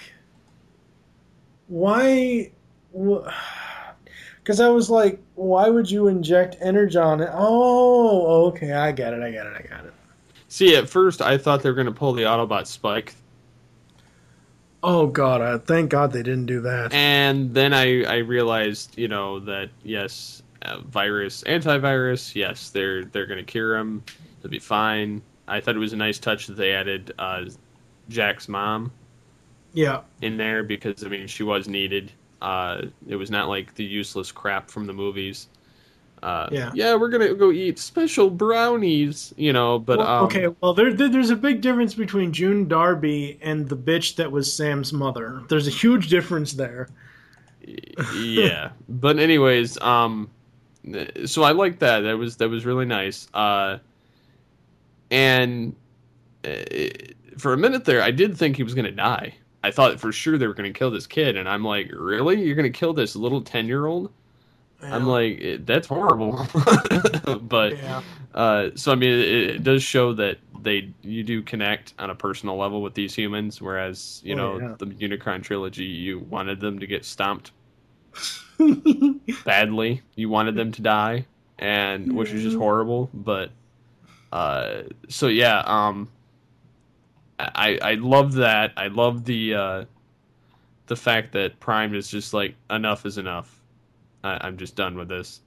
Why? Because I was like, why would you inject Energon? Oh, okay, I get it, I get it, I got it. See, at first I thought they were going to pull the Autobot Spike. Oh god, I, thank God they didn't do that. And then I, I realized, you know, that yes, uh, virus, antivirus, yes, they're they're going to cure him. They'll be fine. I thought it was a nice touch that they added uh, Jack's mom. Yeah. In there because, I mean, she was needed. Uh, it was not like the useless crap from the movies. Uh, yeah. Yeah, we're going to go eat special brownies, you know, but... Well, um, okay, well, there, there, there's a big difference between June Darby and the bitch that was Sam's mother. There's a huge difference there. Yeah. But anyways, um, so I liked that. That was, that was really nice. Uh, and it, for a minute there, I did think he was going to die. I thought for sure they were going to kill this kid, and I'm like, really? You're going to kill this little ten-year-old? Yeah. I'm like, that's horrible. But, yeah. uh, so, I mean, it, it does show that they you do connect on a personal level with these humans, whereas, you oh, know, yeah. the Unicron trilogy, you wanted them to get stomped badly. You wanted them to die, and which is just horrible. But, uh, so, yeah, um... I, I love that. I love the uh, the fact that Prime is just like, enough is enough. I, I'm just done with this.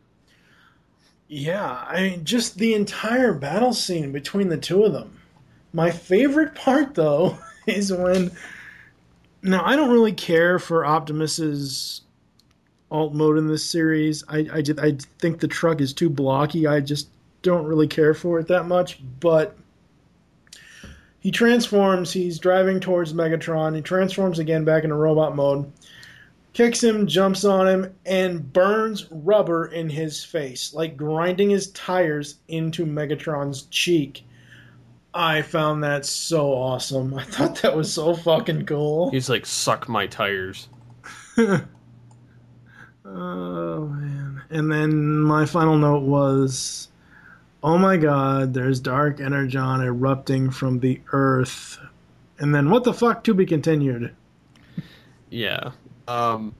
Yeah, I mean, just the entire battle scene between the two of them. My favorite part, though, is when... Now, I don't really care for Optimus's alt mode in this series. I, I, did, I think the truck is too blocky. I just don't really care for it that much, but... He transforms, he's driving towards Megatron, he transforms again back into robot mode, kicks him, jumps on him, and burns rubber in his face, like grinding his tires into Megatron's cheek. I found that so awesome. I thought that was so fucking cool. He's like, suck my tires. Oh, man. And then my final note was, oh my god, there's Dark Energon erupting from the Earth. And then what the fuck, to be continued. Yeah. Um,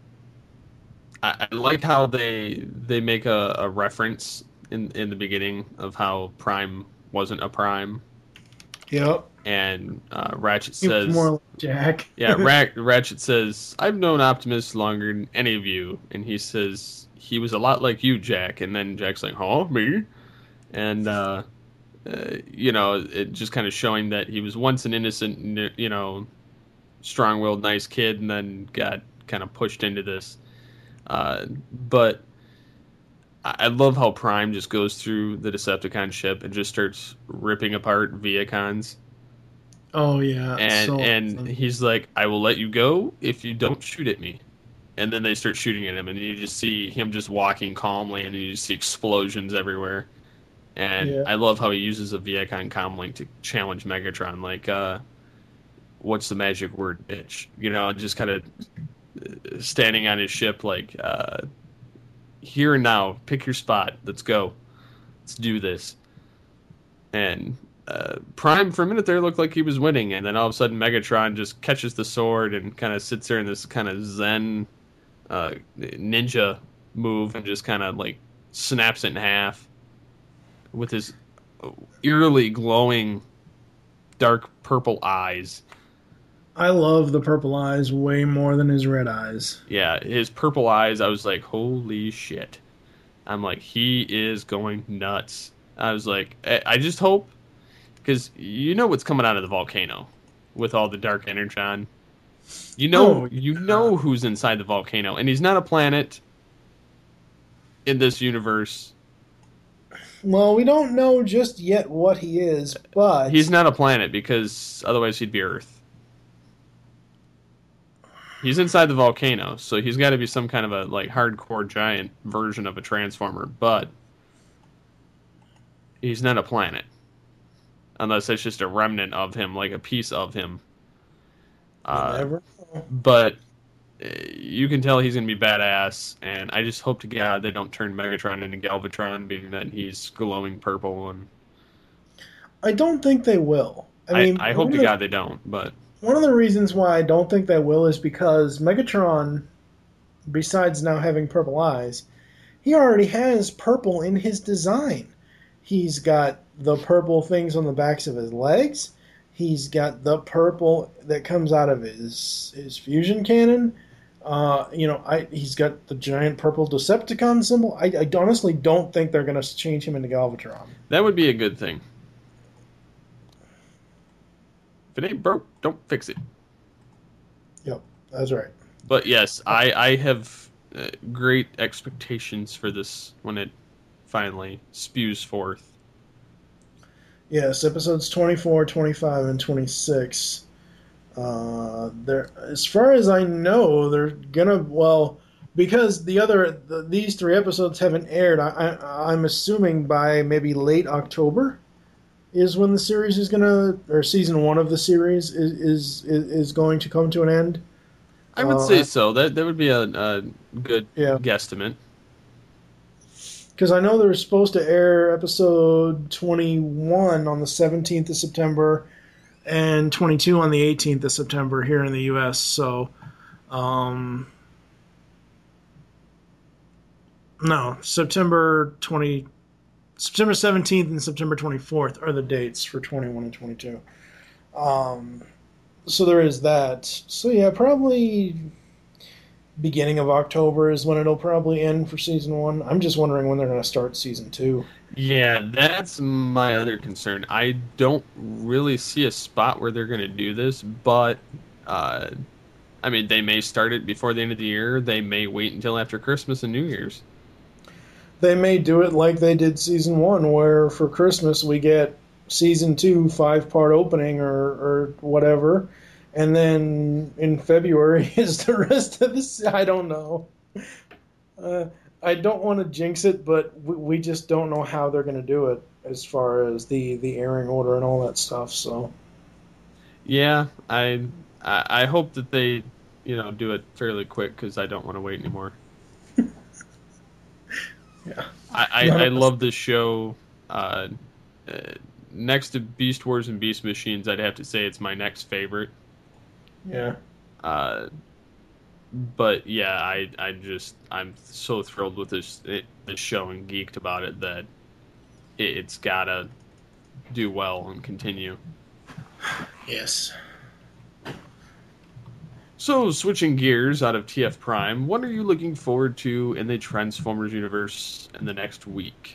I, I like how they they make a, a reference in, in the beginning of how Prime wasn't a Prime. Yep. And uh, Ratchet He was says... more like Jack. yeah, Ra- Ratchet says, I've known Optimus longer than any of you. And he says, he was a lot like you, Jack. And then Jack's like, huh, me? And, uh, uh, you know, it just kind of showing that he was once an innocent, you know, strong-willed, nice kid, and then got kind of pushed into this. Uh, but I-, I love how Prime just goes through the Decepticon ship and just starts ripping apart Viacons. Oh, yeah. And so and awesome. he's like, I will let you go if you don't shoot at me. And then they start shooting at him, and you just see him just walking calmly, and you just see explosions everywhere. And Yeah. I love how he uses a Viacon comlink to challenge Megatron, like, uh, what's the magic word, bitch? You know, just kind of standing on his ship, like, uh, here and now, pick your spot, let's go. Let's do this. And uh, Prime, for a minute there, looked like he was winning, and then all of a sudden Megatron just catches the sword and kind of sits there in this kind of zen uh, ninja move and just kind of, like, snaps it in half with his eerily glowing dark purple eyes. I love the purple eyes way more than his red eyes. Yeah, his purple eyes, I was like, holy shit. I'm like, he is going nuts. I was like, I, I just hope, because you know what's coming out of the volcano with all the dark energon. You know, Oh, you know who's inside the volcano, and he's not a planet in this universe. Well, we don't know just yet what he is, but He's not a planet, because otherwise he'd be Earth. He's inside the volcano, so he's got to be some kind of a like hardcore giant version of a Transformer, but he's not a planet. Unless it's just a remnant of him, like a piece of him. Uh, Never. but uh, you can tell he's going to be badass, and I just hope to God they don't turn Megatron into Galvatron, being that he's glowing purple. And I don't think they will. I I, mean, I hope one to of the- God they don't, but One of the reasons why I don't think they will is because Megatron, besides now having purple eyes, he already has purple in his design. He's got the purple things on the backs of his legs. He's got the purple that comes out of his his fusion cannon. Uh, you know, I, he's got the giant purple Decepticon symbol. I, I honestly don't think they're going to change him into Galvatron. that would be a good thing. If it ain't broke, don't fix it. Yep, that's right. But yes, I, I have uh, great expectations for this when it finally spews forth. Yes, episodes twenty-four, twenty-five, and twenty-six. Uh, they're, as far as I know, they're gonna, well, because the other, the, these three episodes haven't aired, I, I, I'm assuming by maybe late October is when the series is gonna, or season one of the series is is, is going to come to an end. I would Uh, say so. That that would be a, a good Yeah. guesstimate. Because I know they're supposed to air episode twenty-one on the seventeenth of September and twenty-two on the eighteenth of September here in the U S. So, um, no, September twenty, September seventeenth and September twenty-fourth are the dates for twenty-one and twenty-two. Um, so there is that. So yeah, probably beginning of October is when it'll probably end for season one. I'm just wondering when they're going to start season two. Yeah, that's my other concern. I don't really see a spot where they're going to do this, but uh, I mean, they may start it before the end of the year. They may wait until after Christmas and New Year's. They may do it like they did season one, where for Christmas we get season two five-part opening or, or whatever, and then in February is the rest of this. I don't know. Uh, I don't want to jinx it, but we, we just don't know how they're going to do it. as far as the, the airing order and all that stuff. So, yeah, I I, I hope that they you know do it fairly quick because I don't want to wait anymore. yeah, I I, I love this show. Uh, uh, next to Beast Wars and Beast Machines, I'd have to say it's my next favorite. Yeah. Uh, but yeah, I I just I'm so thrilled with this it, this show and geeked about it that it, it's gotta do well and continue. Yes. So switching gears out of T F Prime, what are you looking forward to in the Transformers universe in the next week?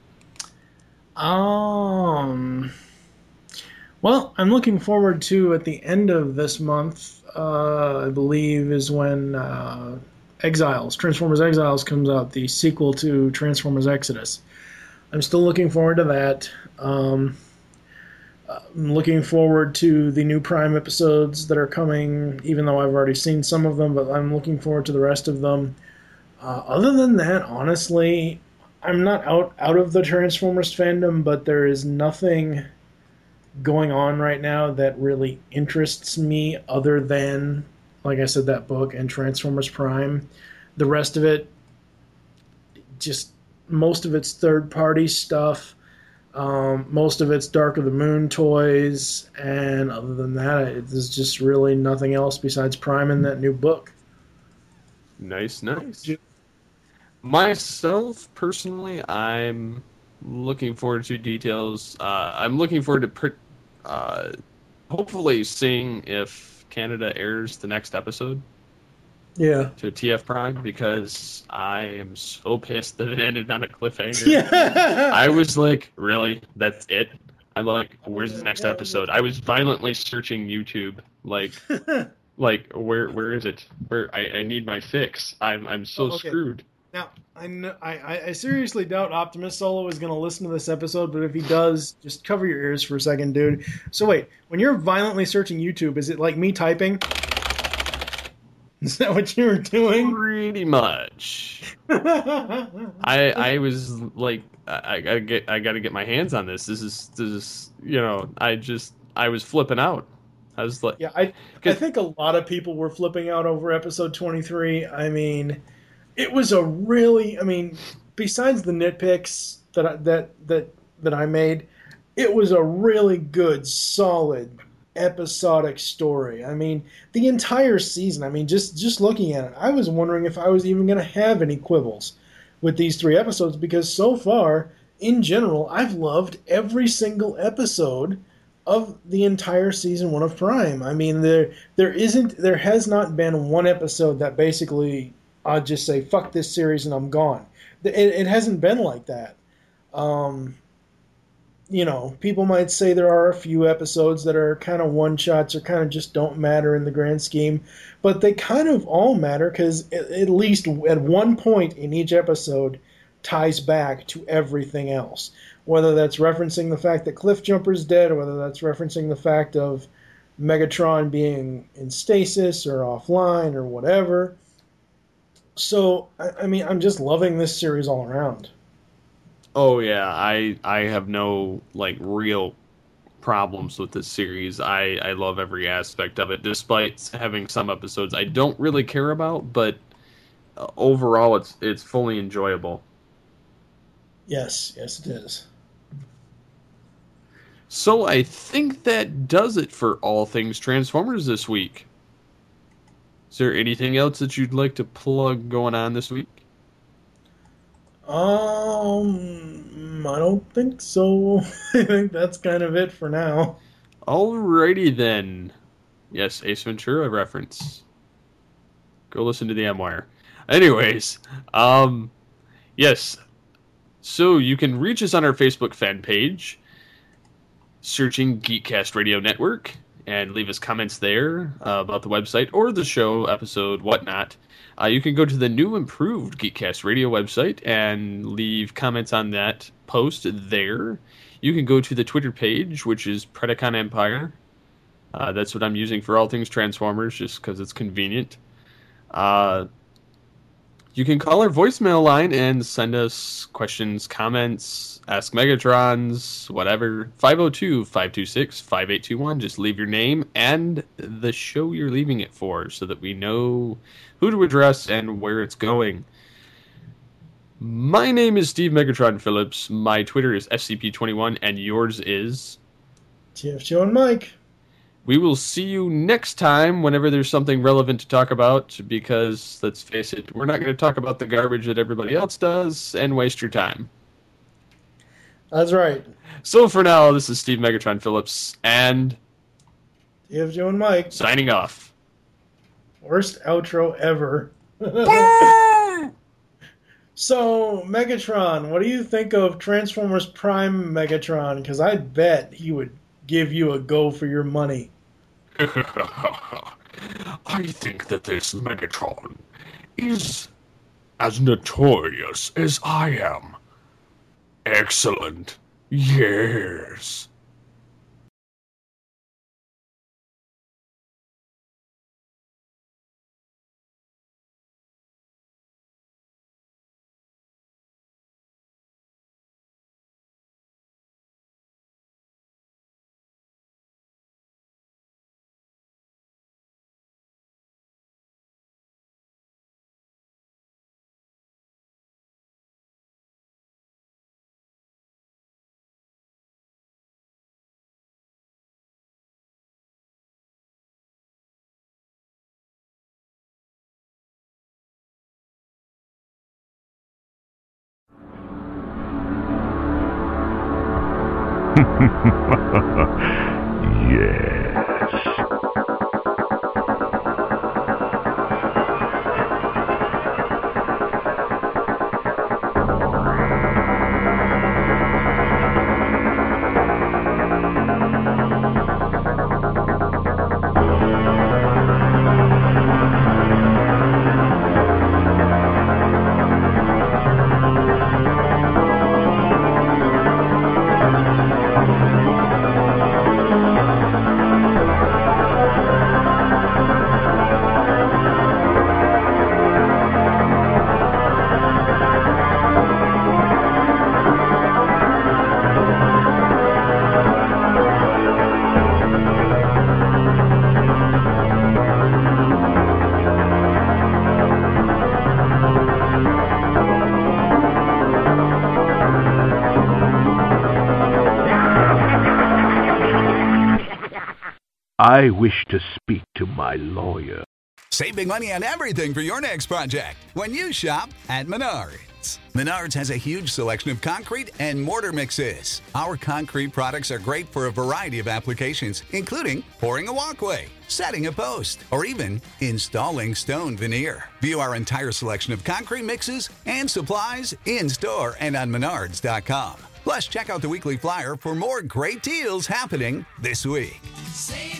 Um. Well, I'm looking forward to at the end of this month. Uh, I believe is when uh, Exiles, Transformers Exiles comes out, the sequel to Transformers Exodus. I'm still looking forward to that. Um, I'm looking forward to the new Prime episodes that are coming, even though I've already seen some of them, but I'm looking forward to the rest of them. Uh, other than that, honestly, I'm not out, out of the Transformers fandom, but there is nothing going on right now that really interests me other than, like I said, that book and Transformers Prime. The rest of it, just most of it's third-party stuff. Um, most of it's Dark of the Moon toys, and other than that, there's just really nothing else besides Prime and that new book. Nice, nice. Myself, personally, I'm looking forward to details. Uh, I'm looking forward to per- uh, hopefully seeing if Canada airs the next episode. Yeah. To T F Prime, because I am so pissed that it ended on a cliffhanger. Yeah. I was like, really? That's it? I'm like, where's the next episode? I was violently searching YouTube, like, like where where is it? Where I, I need my fix. I'm I'm so Oh, okay. screwed. Now, I, kn- I I seriously doubt Optimus Solo is going to listen to this episode, but if he does, just cover your ears for a second, dude. So wait, when you're violently searching YouTube, is it like me typing? Is that what you were doing? Pretty much. I I was like, I, I gotta get I gotta get my hands on this. This is this is you know I just I was flipping out. I was like, yeah, I I think a lot of people were flipping out over episode twenty-three. I mean, it was a really, I mean, besides the nitpicks that I, that that that I made, it was a really good, solid episodic story. I mean, the entire season, I mean, just just looking at it, I was wondering if I was even going to have any quibbles with these three episodes, because so far, in general, I've loved every single episode of the entire season one of Prime. I mean, there there isn't, there has not been one episode that basically I'd just say, fuck this series and I'm gone. It, it hasn't been like that. Um... You know, people might say there are a few episodes that are kind of one-shots or kind of just don't matter in the grand scheme, but they kind of all matter because at least at one point in each episode ties back to everything else. Whether that's referencing the fact that Cliffjumper's dead, or whether that's referencing the fact of Megatron being in stasis or offline or whatever. So, I, I mean, I'm just loving this series all around. oh yeah, I I have no like real problems with this series. I, I love every aspect of it, despite having some episodes I don't really care about, but uh, overall it's it's fully enjoyable. Yes, yes it is. So I think that does it for all things Transformers this week. Is there anything else that you'd like to plug going on this week? Um, I don't think so. I think that's kind of it for now. Alrighty then. Yes, Ace Ventura reference. Go listen to the M-Wire. Anyways, um, yes. So you can reach us on our Facebook fan page, searching Geekcast Radio Network, and leave us comments there uh, about the website or the show, episode, whatnot. Uh, you can go to the new improved Geekcast Radio website and leave comments on that post there. You can go to the Twitter page, which is Predacon Empire. Uh, that's what I'm using for all things Transformers, just because it's convenient. Uh, You can call our voicemail line and send us questions, comments, ask Megatrons, whatever. five oh two, five two six, five eight two one. Just leave your name and the show you're leaving it for so that we know who to address and where it's going. My name is Steve Megatron Phillips. My Twitter is S C P twenty-one, and yours is T F Joe and Mike. We will see you next time whenever there's something relevant to talk about, because, let's face it, we're not going to talk about the garbage that everybody else does and waste your time. That's right. So for now, this is Steve Megatron Phillips, and T F Joe and Mike. Signing off. Worst outro ever. So, Megatron, what do you think of Transformers Prime Megatron? Because I bet he would give you a go for your money. I think that this Megatron is as notorious as I am. Excellent. Yes. Yes. I wish to speak to my lawyer. Save big money on everything for your next project when you shop at Menards. Menards has a huge selection of concrete and mortar mixes. Our concrete products are great for a variety of applications, including pouring a walkway, setting a post, or even installing stone veneer. View our entire selection of concrete mixes and supplies in-store and on menards dot com. Plus, check out the weekly flyer for more great deals happening this week. Save